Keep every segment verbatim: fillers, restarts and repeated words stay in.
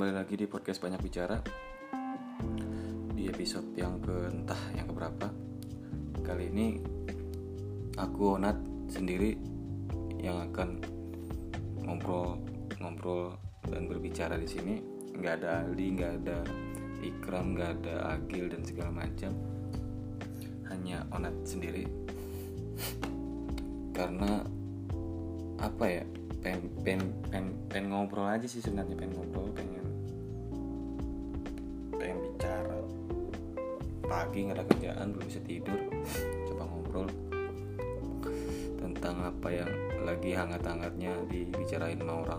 kembali lagi di podcast Banyak Bicara. Di episode yang ke entah yang keberapa. Kali ini aku Onat sendiri yang akan ngobrol-ngobrol dan berbicara di sini. Nggak ada Aldi, nggak ada Ikram, nggak ada Agil dan segala macam. Hanya Onat sendiri. Karena apa ya? Pen, pen, pen, pen ngobrol aja sih sebenarnya, pengen ngobrol, pengen pengen bicara. Pagi nggak ada kerjaan, belum bisa tidur, coba ngobrol tentang apa yang lagi hangat-hangatnya dibicarain sama orang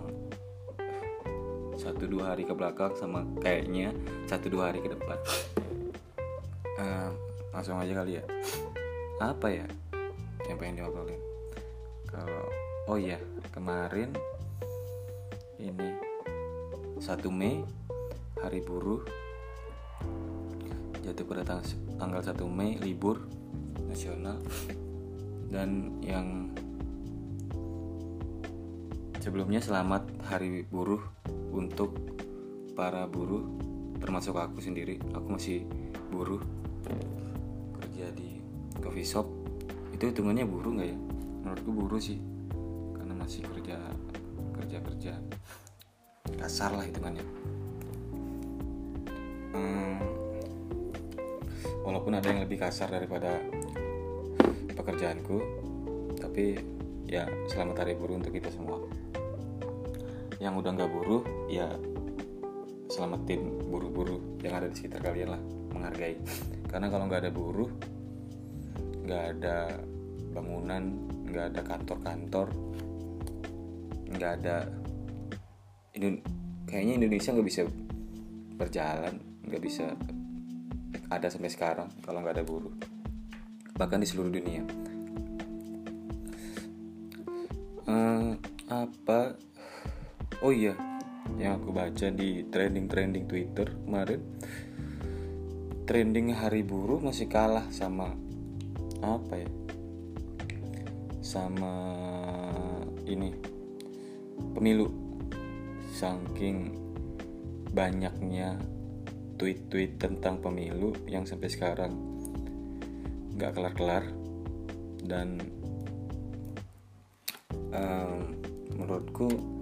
satu dua hari ke belakang sama kayaknya satu dua hari ke depan. uh, langsung aja kali ya. Apa ya yang pengen diobrolin? Kalau oh iya, kemarin ini satu Mei, hari buruh, jatuh pada tang- tanggal satu Mei, libur nasional. Dan yang sebelumnya selamat hari buruh untuk para buruh, termasuk aku sendiri. Aku masih buruh, kerja di coffee shop. Itu hitungannya buruh nggak ya? Menurutku buruh sih, masih kerja kerja kerja kasar lah hitungannya. Hmm, walaupun ada yang lebih kasar daripada pekerjaanku, tapi ya selamat hari buruh untuk kita semua. Yang udah nggak buruh, ya selamatin buruh-buruh yang ada di sekitar kalian lah, menghargai. Karena kalau nggak ada buruh, nggak ada bangunan, nggak ada kantor-kantor, nggak ada Indo- kayaknya Indonesia nggak bisa berjalan, nggak bisa ada sampai sekarang kalau nggak ada buruh, bahkan di seluruh dunia. uh, apa oh iya, yang aku baca di trending-trending Twitter kemarin, trending hari buruh masih kalah sama apa ya sama ini pemilu. Saking banyaknya tweet-tweet tentang pemilu yang sampai sekarang gak kelar-kelar. Dan um, menurutku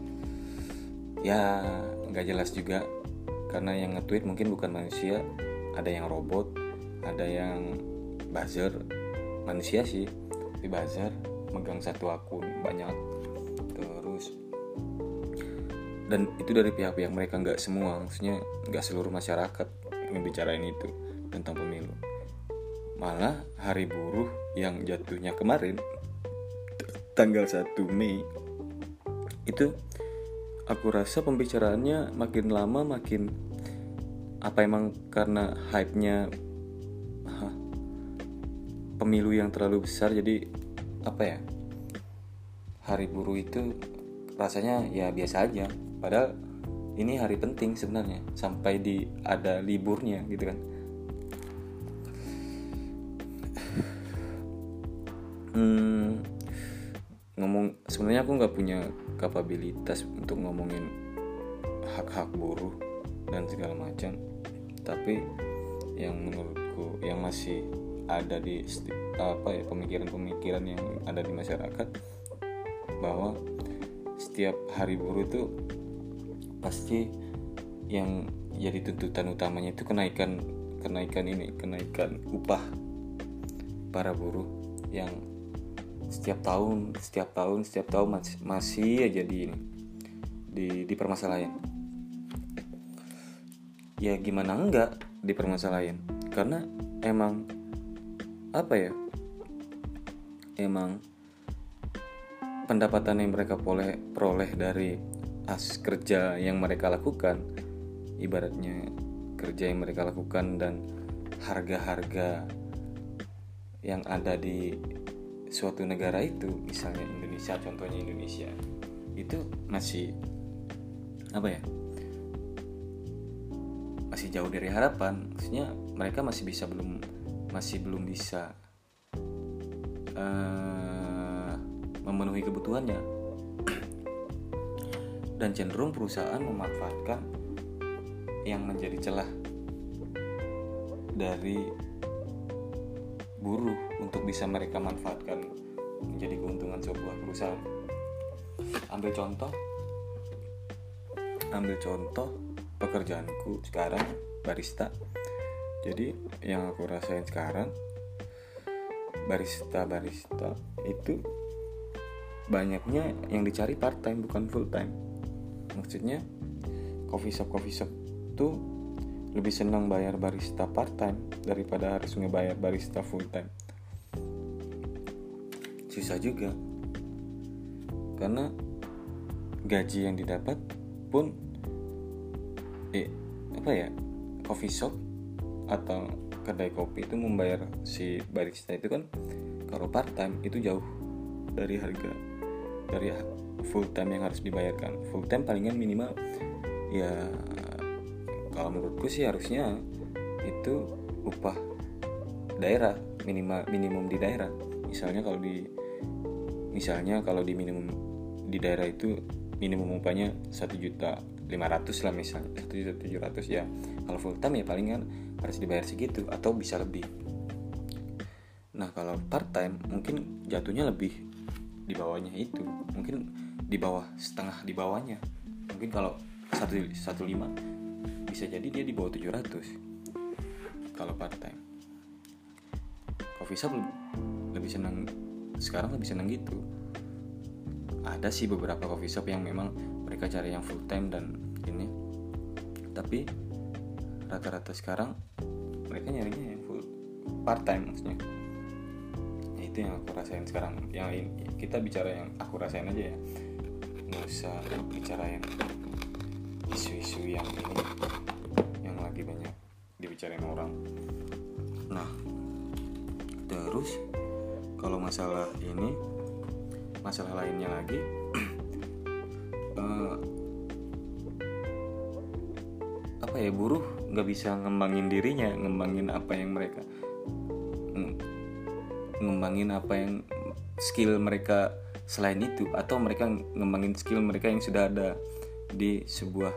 ya gak jelas juga, karena yang nge-tweet mungkin bukan manusia, ada yang robot, ada yang buzzer. Manusia sih, tapi buzzer, megang satu akun banyak. Terus dan itu dari pihak-pihak mereka, nggak semua, maksudnya nggak seluruh masyarakat ngebicarain itu tentang pemilu. Malah hari buruh yang jatuhnya kemarin tanggal satu Mei itu, aku rasa pembicaraannya makin lama makin apa, emang karena hype-nya ha, pemilu yang terlalu besar, jadi apa ya, hari buruh itu rasanya ya biasa aja. Padahal ini hari penting sebenarnya, sampai di ada liburnya gitu kan. Hmm, ngomong sebenarnya aku nggak punya kapabilitas untuk ngomongin hak-hak buruh dan segala macam. Tapi yang menurutku yang masih ada di apa ya, pemikiran-pemikiran yang ada di masyarakat, bahwa setiap hari buruh itu pasti yang jadi tuntutan utamanya itu kenaikan kenaikan ini kenaikan upah para buruh yang setiap tahun setiap tahun setiap tahun masih, masih aja di ini di dipermasalahin. Ya gimana enggak dipermasalahin, karena emang apa ya, emang pendapatan yang mereka peroleh, peroleh dari as kerja yang mereka lakukan, ibaratnya kerja yang mereka lakukan dan harga-harga yang ada di suatu negara itu, misalnya Indonesia, contohnya Indonesia, itu masih apa ya, masih jauh dari harapan. Maksudnya mereka masih bisa belum masih belum bisa uh, memenuhi kebutuhannya. Dan cenderung perusahaan memanfaatkan yang menjadi celah dari buruh untuk bisa mereka manfaatkan menjadi keuntungan sebuah perusahaan. Ambil contoh, ambil contoh pekerjaanku sekarang barista. Jadi yang aku rasain sekarang barista-barista itu banyaknya yang dicari part time bukan full time. Maksudnya coffee shop coffee shop tuh lebih senang bayar barista part time daripada harus ngebayar barista full time. Susah juga karena gaji yang didapat pun eh apa ya coffee shop atau kedai kopi itu membayar si barista itu kan kalau part time itu jauh dari harga dari full time yang harus dibayarkan. Full time palingan minimal ya kalau menurutku sih harusnya itu upah daerah minimal minimum di daerah. Misalnya kalau di misalnya kalau di minimum di daerah itu minimum upahnya satu juta lima ratus lah misalnya, satu juta tujuh ratus ya. Kalau full time ya palingan harus dibayar segitu atau bisa lebih. Nah kalau part time mungkin jatuhnya lebih di bawahnya itu, mungkin di bawah setengah di bawahnya. Mungkin kalau satu satu lima bisa jadi dia di bawah tujuh ratus kalau part time. Coffee shop lebih senang sekarang lebih senang gitu. Ada sih beberapa coffee shop yang memang mereka cari yang full time dan ini, tapi rata-rata sekarang mereka nyarinya yang full part time maksudnya. Nah, itu yang aku rasain sekarang. Yang ini, kita bicara yang aku rasain aja ya, nggak usah bicara yang isu-isu yang ini yang lagi banyak dibicarain orang. Nah terus kalau masalah ini masalah lainnya lagi uh, apa ya buruh nggak bisa ngembangin dirinya, ngembangin apa yang mereka ngembangin apa yang skill mereka selain itu, atau mereka ngembangin skill mereka yang sudah ada di sebuah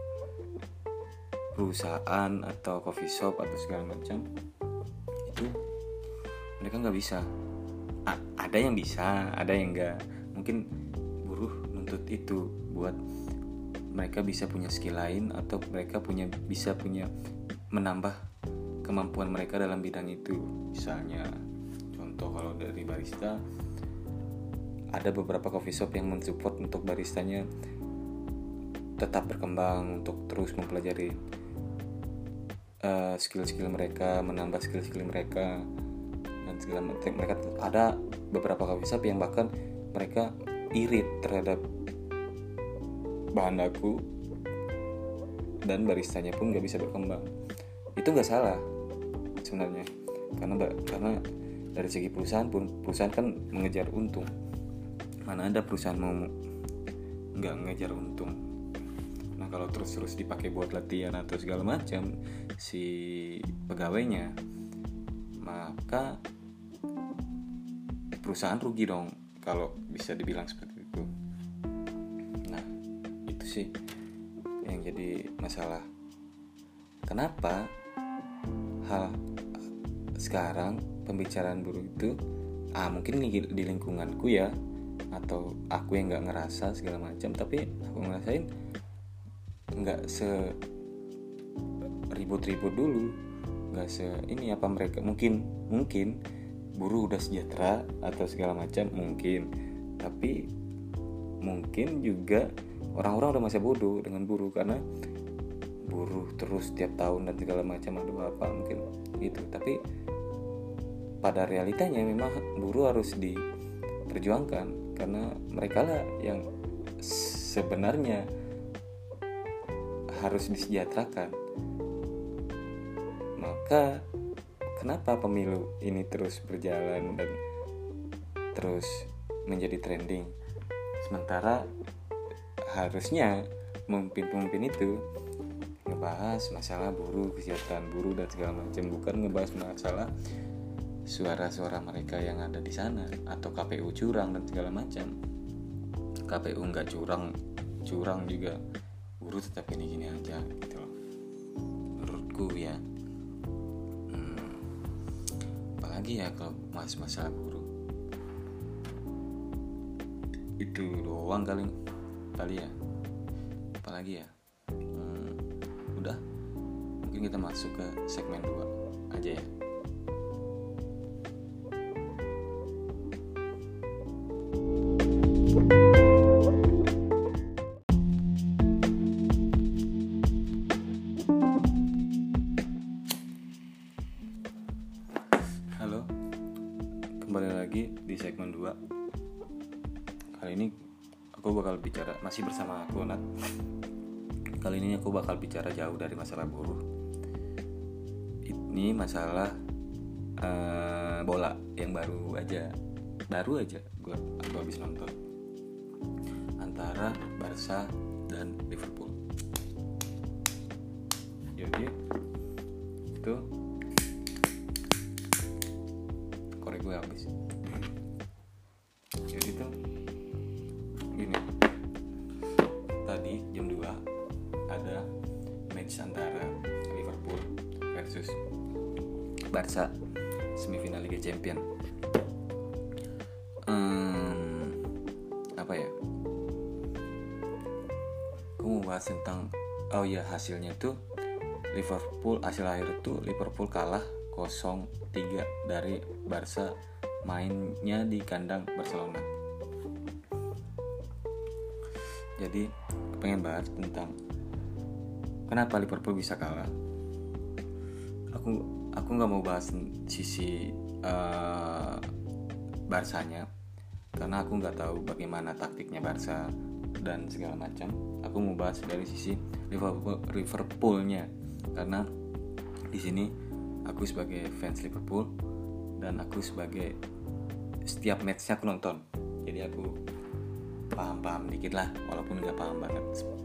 perusahaan atau coffee shop atau segala macam. Itu mereka nggak bisa. A- ada yang bisa, ada yang nggak. Mungkin buruh nuntut itu buat mereka bisa punya skill lain, atau mereka punya bisa punya menambah kemampuan mereka dalam bidang itu. Misalnya contoh kalau dari barista, ada beberapa coffee shop yang mensupport untuk baristanya tetap berkembang untuk terus mempelajari uh, skill-skill mereka, menambah skill-skill mereka dan segala macam. Mereka ada beberapa coffee shop yang bahkan mereka irit terhadap bahan baku dan baristanya pun nggak bisa berkembang. Itu nggak salah sebenarnya, karena karena dari segi perusahaan pun perusahaan kan mengejar untung. Mana ada perusahaan mau nggak mengejar untung. Nah kalau terus-terus dipakai buat latihan atau segala macam si pegawainya, maka perusahaan rugi dong kalau bisa dibilang seperti itu. Nah itu sih yang jadi masalah. Kenapa hal sekarang pembicaraan buruh itu ah mungkin di, di lingkunganku ya, atau aku yang nggak ngerasa segala macam, tapi aku ngerasain nggak se ribut-ribut dulu, nggak se ini apa mereka mungkin mungkin buruh udah sejahtera atau segala macam mungkin, tapi mungkin juga orang-orang udah masa bodoh dengan buruh karena buruh terus tiap tahun dan segala macam ada apa mungkin gitu. Tapi pada realitanya memang buruh harus diperjuangkan karena mereka lah yang sebenarnya harus disejahterakan. Maka kenapa pemilu ini terus berjalan dan terus menjadi trending, sementara harusnya pemimpin-pemimpin itu ngebahas masalah buruh, kesejahteraan buruh dan segala macam, bukan ngebahas masalah suara-suara mereka yang ada di sana, atau K P U curang dan segala macam. K P U nggak curang, curang juga buruh tetap gini-gini aja gitu loh. menurutku ya. hmm, Apalagi ya kalau mas masalah guru itu doang kali kali ya. Apalagi ya, hmm, udah, mungkin kita masuk ke segmen dua aja ya. Halo, kembali lagi di segmen dua. Kali ini aku bakal bicara, masih bersama aku Nat. Kali ini aku bakal bicara jauh dari masalah buruh. Ini masalah uh, bola yang baru aja Baru aja gue aku habis nonton, antara Barca dan Liverpool. Jadi itu korek gue habis. Jadi tuh gini, tadi jam dua ada match antara Liverpool versus Barca, semifinal Liga Champions. hmm, Apa ya, aku mau bahas tentang, oh ya, hasilnya tuh Liverpool, hasil akhir tuh Liverpool kalah nol tiga dari Barca, mainnya di kandang Barcelona. Jadi pengen bahas tentang kenapa Liverpool bisa kalah. Aku aku nggak mau bahas sisi uh, Barcanya, karena aku nggak tahu bagaimana taktiknya Barca dan segala macam. Aku mau bahas dari sisi Liverpool Liverpoolnya, karena di sini aku sebagai fans Liverpool dan aku sebagai setiap matchnya aku nonton, jadi aku paham-paham dikit lah, walaupun nggak paham banget.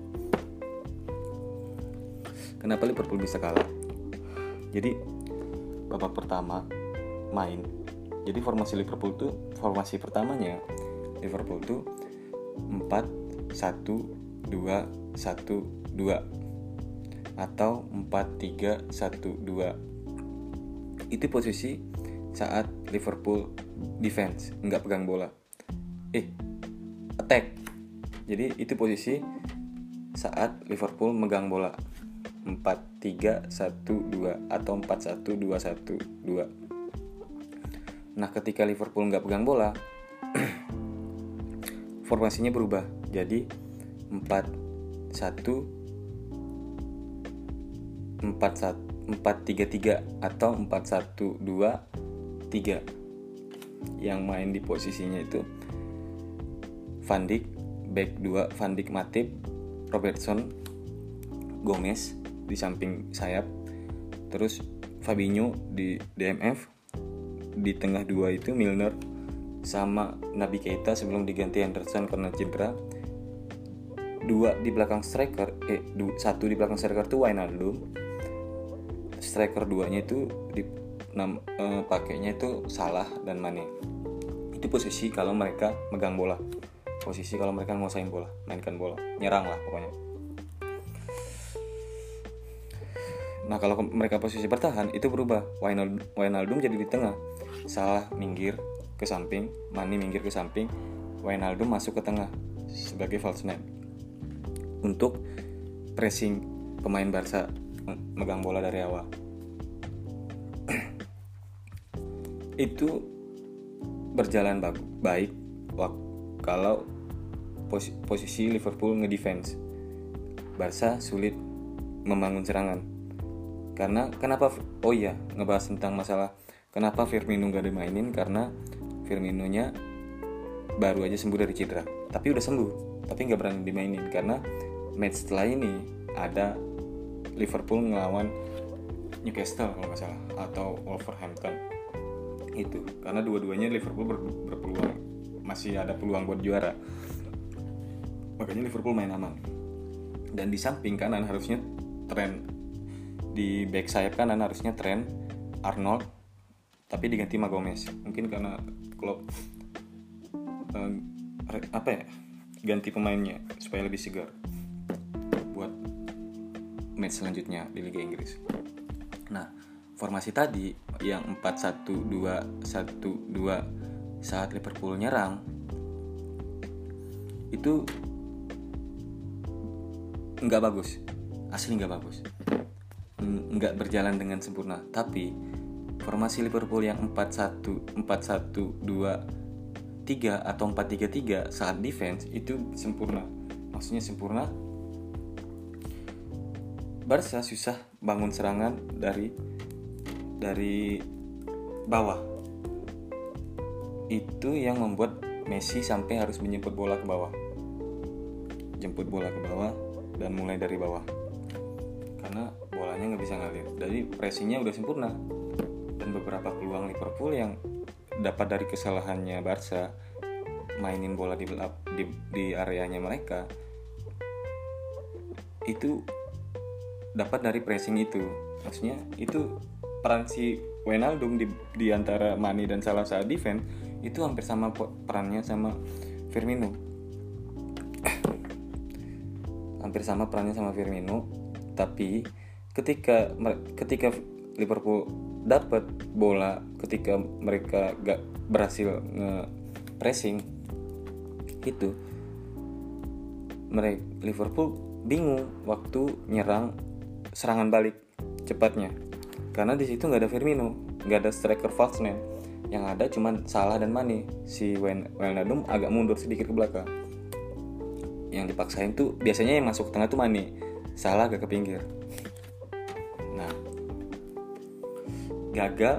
Kenapa Liverpool bisa kalah? Jadi babak pertama main, jadi formasi Liverpool tuh, formasi pertamanya Liverpool tuh empat satu dua satu dua atau empat tiga satu dua. Itu posisi saat Liverpool defense, nggak pegang bola, eh attack. Jadi itu posisi saat Liverpool megang bola, empat tiga satu dua atau empat satu dua satu dua. Nah, ketika Liverpool nggak pegang bola, formasinya berubah jadi empat satu empat tiga tiga atau empat satu dua tiga. Yang main di posisinya itu Van Dijk, back dua Van Dijk, Matip, Robertson, Gomez di samping sayap, terus Fabinho di D M F, di tengah dua itu Milner sama Naby Keita sebelum diganti Henderson karena cedera. Dua di belakang striker, eh du, satu di belakang striker itu Wijnaldum. Striker duanya itu di nam, eh, pakainya itu Salah dan Mane. Itu posisi kalau mereka megang bola, posisi kalau mereka nguasain bola, mainkan bola, nyerang lah pokoknya. Nah, kalau mereka posisi bertahan itu berubah. Wijnaldum, Wijnaldum jadi di tengah, Salah minggir ke samping, Mane minggir ke samping, Wijnaldum masuk ke tengah sebagai false nine untuk pressing pemain Barca megang bola dari awal. Itu berjalan baik kalau pos- posisi Liverpool ngedefense, Barca sulit membangun serangan. Karena kenapa? Oh iya, ngebahas tentang masalah kenapa Firmino gak dimainin, karena Firmino-nya baru aja sembuh dari cedera, tapi udah sembuh, tapi gak berani dimainin karena match setelah ini ada Liverpool ngelawan Newcastle kalau gak salah, atau Wolverhampton itu, karena dua-duanya Liverpool ber- berpeluang, masih ada peluang buat juara, makanya Liverpool main aman. Dan di samping kanan harusnya Trent, di back sayap kanan harusnya Trent Arnold, tapi diganti sama Gomez. Mungkin karena Klopp uh, apa ya, ganti pemainnya supaya lebih segar buat match selanjutnya di Liga Inggris. Nah, formasi tadi yang empat satu dua satu dua saat Liverpool nyerang itu nggak bagus, asli nggak bagus, nggak berjalan dengan sempurna. Tapi formasi Liverpool yang empat satu empat satu dua tiga atau empat tiga tiga saat defense itu sempurna. Maksudnya sempurna, Barca susah bangun serangan dari dari bawah. Itu yang membuat Messi sampai harus menjemput bola ke bawah. Jemput bola ke bawah dan mulai dari bawah. Karena bolanya nggak bisa ngalir. Jadi pressingnya udah sempurna. Dan beberapa peluang Liverpool yang dapat dari kesalahannya Barca mainin bola di di, di areanya mereka itu dapat dari pressing itu. Maksudnya itu peran si Wijnaldum di, di antara Mane dan Salah saat defense itu hampir sama perannya sama Firmino. Hampir sama perannya sama Firmino, tapi ketika ketika Liverpool dapat bola, ketika mereka gak berhasil nge-pressing itu, mereka Liverpool bingung waktu nyerang serangan balik cepatnya. Karena di situ nggak ada Firmino, nggak ada striker false nine, yang ada cuman Salah dan Mane. Si Wijnaldum agak mundur sedikit ke belakang. Yang dipaksain tuh biasanya yang masuk ke tengah tuh Mane, Salah agak ke pinggir. Nah, gagal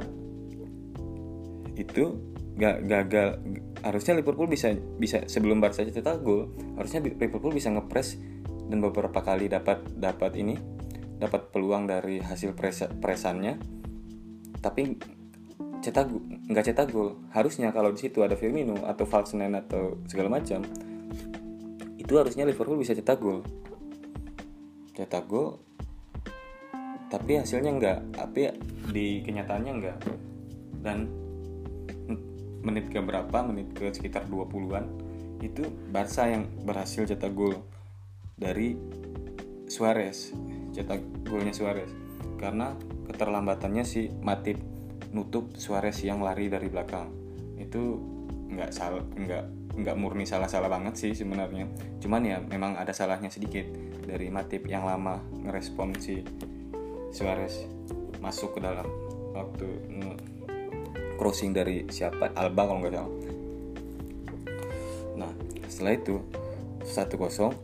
itu gak gagal. Harusnya Liverpool bisa bisa sebelum Barca cetak gol, harusnya Liverpool bisa ngepres dan beberapa kali dapat dapat ini dapat peluang dari hasil pres, presannya, tapi cetak nggak cetak gol. Harusnya kalau di situ ada Firmino atau false nine atau segala macam, itu harusnya Liverpool bisa cetak gol, cetak gol. Tapi hasilnya enggak, tapi di kenyataannya enggak. Dan menit ke berapa, menit ke sekitar dua puluhan itu Barca yang berhasil cetak gol dari Suarez. Cetak golnya Suarez karena keterlambatannya si Matip nutup Suarez yang lari dari belakang. Itu nggak salah, nggak nggak murni salah-salah banget sih sebenarnya. Cuman ya memang ada salahnya sedikit dari Matip yang lama ngerespon si Suarez masuk ke dalam waktu crossing dari siapa, Alba kalau nggak salah. Nah setelah itu satu kosong,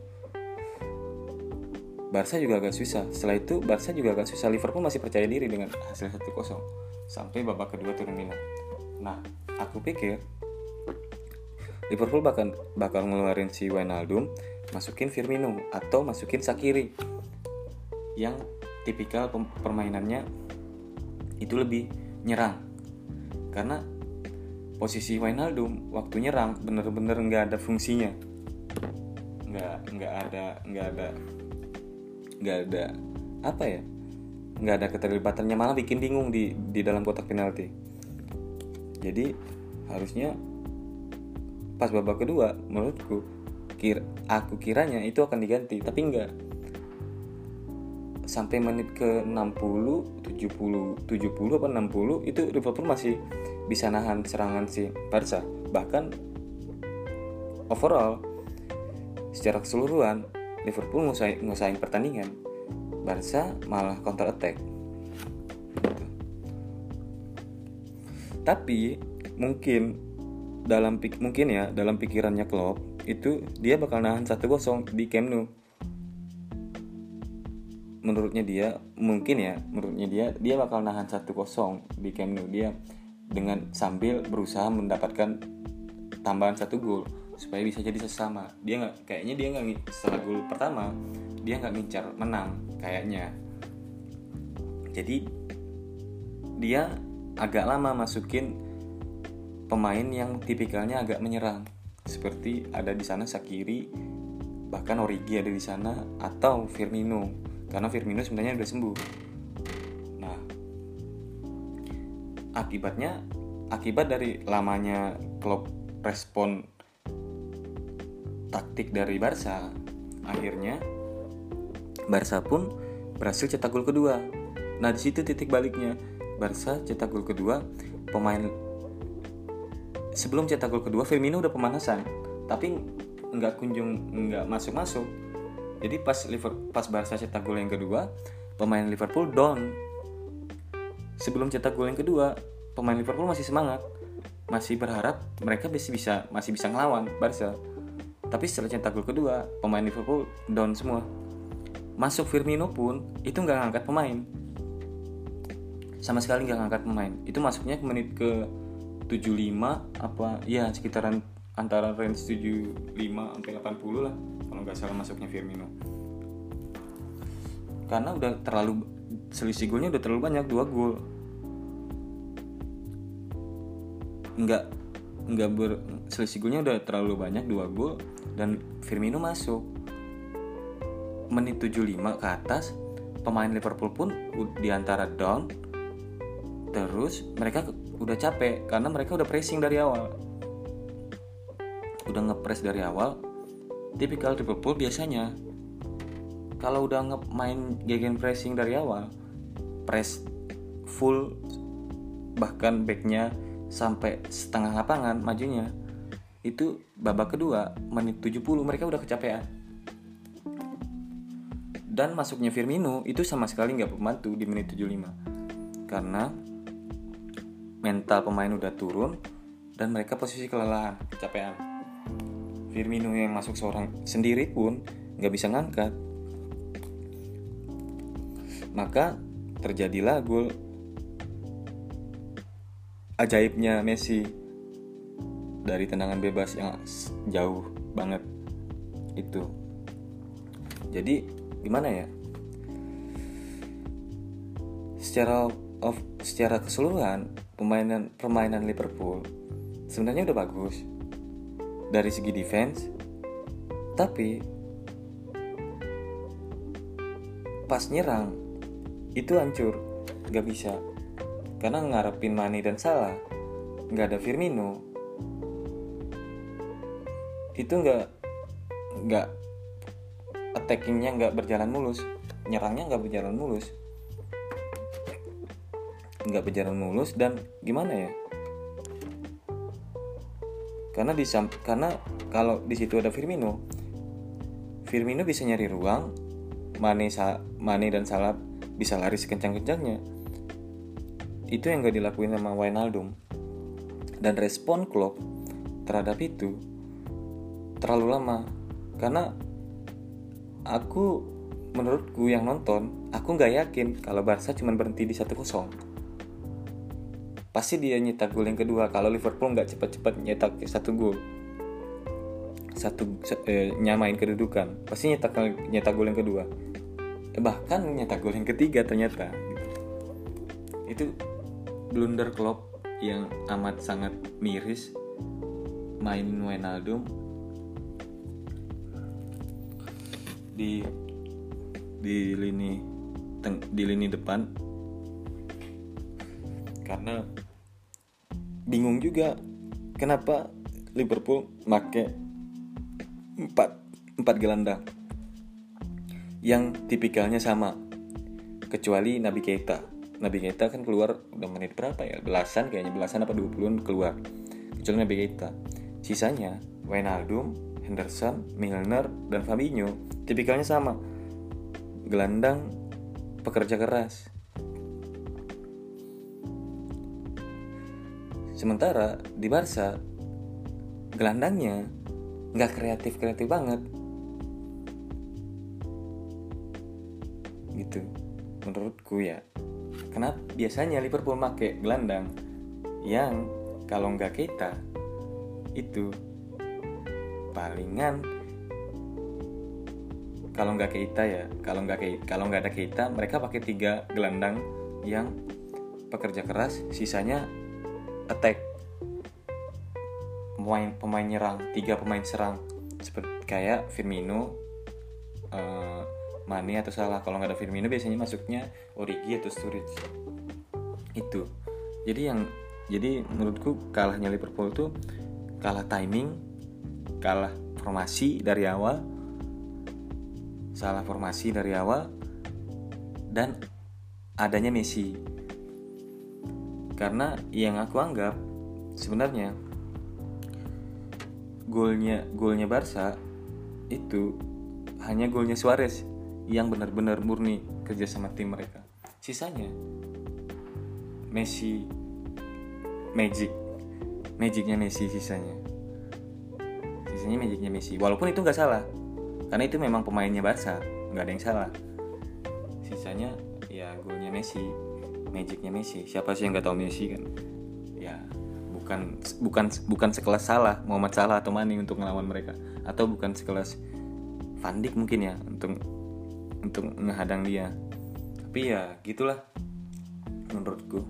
Barca juga agak susah. Setelah itu Barca juga agak susah. Liverpool masih percaya diri dengan hasil satu kosong sampai babak kedua turun minum. Nah, aku pikir Liverpool bakal bakal ngeluarin si Wijnaldum, masukin Firmino atau masukin Shaqiri yang tipikal permainannya itu lebih nyerang. Karena posisi Wijnaldum waktu nyerang bener-bener nggak ada fungsinya, nggak nggak ada nggak ada nggak ada apa ya nggak ada keterlibatannya, malah bikin bingung di di dalam kotak penalti. Jadi harusnya pas babak kedua menurutku kir aku kiranya itu akan diganti, tapi enggak. Sampai menit ke enam puluh, tujuh puluh, tujuh puluh apa enam puluh itu Liverpool masih bisa nahan serangan si Barca. Bahkan overall secara keseluruhan Liverpool ngusain, ngusain pertandingan, Barca malah counter attack. Gitu. Tapi mungkin dalam mungkin ya dalam pikirannya Klopp itu dia bakal nahan satu kosong di Camp Nou. Menurutnya dia mungkin ya, menurutnya dia dia bakal nahan satu kosong di Camp Nou, dia dengan sambil berusaha mendapatkan tambahan satu gol supaya bisa jadi sesama. Dia nggak, kayaknya dia nggak, setelah gol pertama dia nggak ngincar menang kayaknya. Jadi dia agak lama masukin pemain yang tipikalnya agak menyerang, seperti ada di sana Shaqiri, bahkan Origi ada di sana, atau Firmino, karena Firmino sebenarnya udah sembuh. Nah, akibatnya akibat dari lamanya Klopp respon taktik dari Barca, akhirnya Barca pun berhasil cetak gol kedua. Nah di situ titik baliknya. Barca cetak gol kedua, pemain sebelum cetak gol kedua Firmino udah pemanasan, tapi nggak kunjung nggak masuk-masuk. Jadi pas Liverpool, pas Barca cetak gol yang kedua, pemain Liverpool down. Sebelum cetak gol yang kedua, pemain Liverpool masih semangat, masih berharap mereka masih bisa masih bisa ngelawan Barca. Tapi setelah cetak gol kedua, pemain Liverpool down semua. Masuk Firmino pun itu nggak ngangkat pemain, sama sekali nggak ngangkat pemain. Itu masuknya ke menit ke tujuh puluh lima apa ya, sekitaran antara range tujuh puluh lima sampai delapan puluh lah kalau nggak salah masuknya Firmino. Karena udah terlalu, selisih golnya udah terlalu banyak, dua gol. Nggak nggak ber selisih golnya udah terlalu banyak, dua gol, dan Firmino masuk menit tujuh puluh lima ke atas. Pemain Liverpool pun diantara down, terus mereka udah capek karena mereka udah pressing dari awal, udah ngepress dari awal. Tipikal Liverpool biasanya kalau udah nge- main gegen pressing dari awal, press full, bahkan backnya sampai setengah lapangan majunya, itu babak kedua menit tujuh puluh mereka udah kecapean. Dan masuknya Firmino itu sama sekali gak membantu di menit tujuh puluh lima, karena mental pemain udah turun dan mereka posisi kelelahan, kecapean. Firmino yang masuk seorang sendiri pun gak bisa ngangkat. Maka terjadilah gol ajaibnya Messi dari tendangan bebas yang jauh banget itu. Jadi gimana ya? Secara of secara keseluruhan permainan permainan Liverpool sebenarnya udah bagus dari segi defense, tapi pas nyerang itu hancur, nggak bisa, karena ngarepin Mane dan Salah, nggak ada Firmino, itu nggak nggak attackingnya nggak berjalan mulus, nyerangnya nggak berjalan mulus, nggak berjalan mulus dan gimana ya? Karena di karena kalau di situ ada Firmino, Firmino bisa nyari ruang, Mane Mane dan Salah bisa lari sekencang-kencangnya. Itu yang gak dilakuin sama Wijnaldum. Dan respon Klopp terhadap itu terlalu lama. Karena aku, menurutku yang nonton, aku gak yakin kalau Barca cuma berhenti di satu kosong. Pasti dia nyetak gol yang kedua kalau Liverpool gak cepat-cepat nyetak satu gol, satu eh, nyamain kedudukan. Pasti nyetak nyetak gol yang kedua, eh, bahkan nyetak gol yang ketiga ternyata gitu. Itu blunder Klopp yang amat sangat miris, mainin Wijnaldum di di lini teng, di lini depan, karena bingung juga kenapa Liverpool make empat empat gelandang yang tipikalnya sama, kecuali Naby Keita. Naby Keita kan keluar udah menit berapa ya? Belasan kayaknya, belasan apa dua puluhan keluar. Kecuali Naby Keita. Sisanya Wijnaldum, Henderson, Milner, dan Fabinho tipikalnya sama. Gelandang pekerja keras. Sementara di Barca gelandangnya nggak kreatif-kreatif banget. Gitu. Menurutku ya. Kenapa biasanya Liverpool pakai gelandang yang kalau nggak Keita itu palingan, kalau nggak Keita ya, kalau nggak Keita, kalau nggak ada Keita mereka pakai tiga gelandang yang pekerja keras, sisanya attack, pemain pemain nyerang, tiga pemain serang seperti kayak Firmino, uh, Mane atau Salah. Kalau nggak ada Firmino biasanya masuknya Origi atau Sturridge. Itu. Jadi yang jadi menurutku kalahnya Liverpool tuh kalah timing, kalah formasi dari awal, salah formasi dari awal, dan adanya Messi. Karena yang aku anggap sebenarnya golnya golnya Barca itu hanya golnya Suarez yang benar-benar murni kerja sama tim mereka. Sisanya Messi magic magicnya Messi sisanya sisanya magicnya Messi. Walaupun itu nggak salah, karena itu memang pemainnya Barca, nggak ada yang salah. Sisanya ya golnya Messi, magicnya Messi. Siapa sih yang nggak tahu Messi kan? Ya bukan bukan bukan sekelas Salah, Muhammad Salah atau Mane untuk ngelawan mereka, atau bukan sekelas Van Dijk mungkin ya untuk untuk menghadang dia. Tapi ya gitulah menurutku.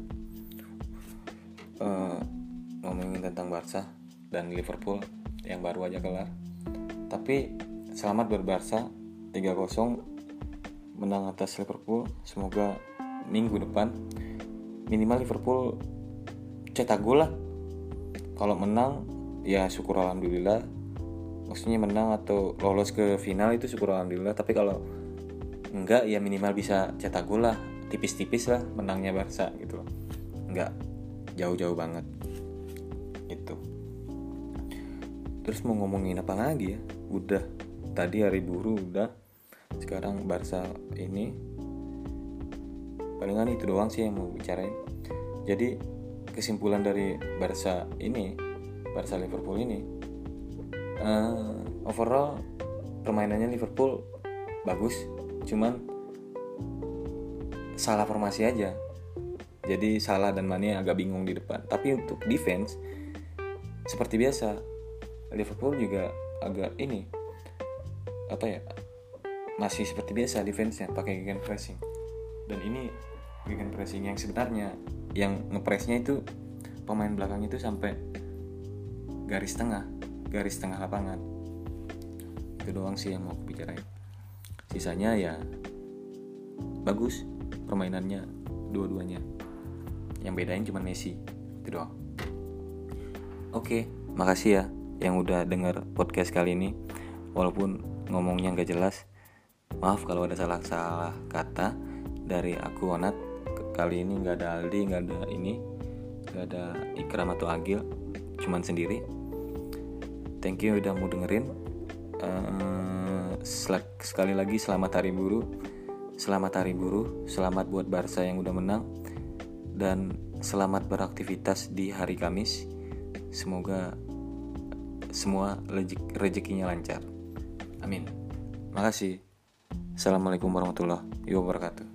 Uh, ngomongin tentang Barca dan Liverpool yang baru aja kelar. Tapi selamat buat Barca tiga kosong menang atas Liverpool. Semoga minggu depan minimal Liverpool cetak gol lah. Kalau menang ya syukur alhamdulillah. Maksudnya menang atau lolos ke final itu syukur alhamdulillah. Tapi kalau enggak ya minimal bisa cetak gol lah. Tipis-tipis lah menangnya Barca gitu loh. Enggak jauh-jauh banget itu. Terus mau ngomongin apa lagi ya? Udah tadi hari buruh udah. Sekarang Barca ini palingan itu doang sih yang mau bicarain. Jadi kesimpulan dari Barca ini, Barca Liverpool ini, uh, overall permainannya Liverpool bagus, cuman salah formasi aja. Jadi Salah dan Mane agak bingung di depan. Tapi untuk defense seperti biasa Liverpool juga agak ini apa ya? Masih seperti biasa defense-nya pakai gegen pressing. Dan ini gegen pressing yang sebenarnya yang ngepressnya itu pemain belakang itu sampai garis tengah, garis tengah lapangan. Itu doang sih yang mau aku bicarain. Sisanya ya bagus permainannya dua-duanya. Yang bedain cuma Messi. Itu doang. Oke, makasih ya yang udah denger podcast kali ini. Walaupun ngomongnya gak jelas, maaf kalau ada salah-salah kata dari aku Onat. Kali ini gak ada Aldi, gak ada ini, gak ada Ikram atau Agil, cuman sendiri. Thank you udah mau dengerin. uh, Sekali lagi selamat hari buruh. Selamat hari buruh. Selamat buat Barca yang udah menang. Dan selamat beraktivitas di hari Kamis. Semoga semua rezekinya lancar. Amin. Makasih. Assalamualaikum warahmatullahi wabarakatuh.